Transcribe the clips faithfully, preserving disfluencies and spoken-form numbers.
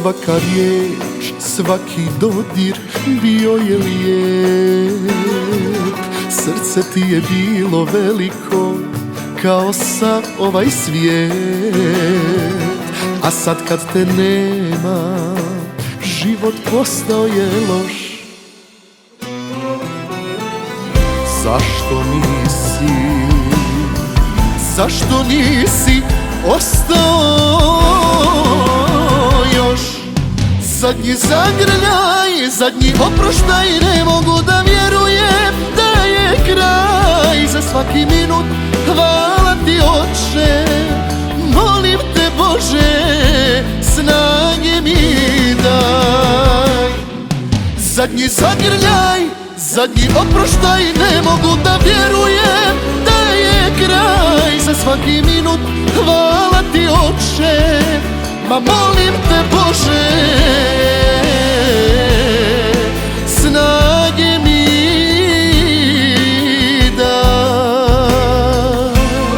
Svaka riječ, svaki dodir bio je lijep. Srce ti je bilo veliko kao sav ovaj svijet. A sad kad te nema, život postao je loš. Zašto nisi, zašto nisi ostao još? Zadnji zagrljaj, zadnji oproštaj, ne mogu da vjerujem da je kraj. Za svaki minut hvala ti Oče, molim te Bože, snage mi daj. Zadnji zagrljaj, zadnji oproštaj, ne mogu da vjerujem da je kraj. Za svaki minut hvala ti Oče, ma molim te Bože, snage mi daj.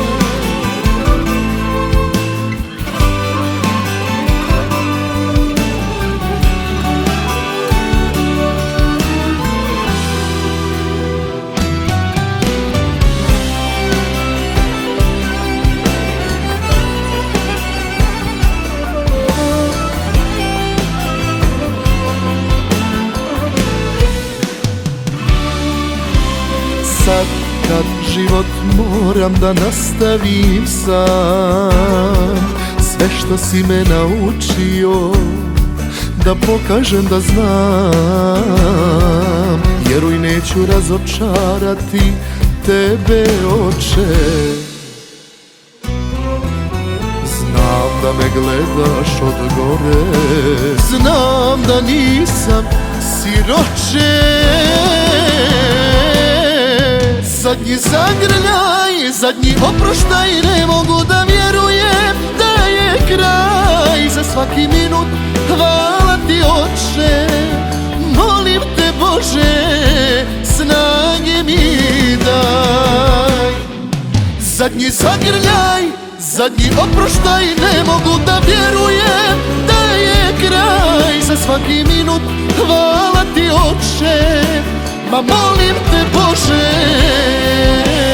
Sad kad život moram da nastavim sam, sve što si me naučio da pokažem da znam. Vjeruj, neću razočarati tebe Oče. Znam da me gledaš od gore, znam da nisam siroče. Zadnji zagrljaj, zadnji oproštaj, ne mogu da vjerujem da je kraj. Za svaki minut hvala ti Oče, molim te Bože, snage mi daj. Zadnji zagrljaj, zadnji oproštaj, ne mogu da vjerujem da je kraj. Za svaki minut hvala ti Oče, ma molim te Bože,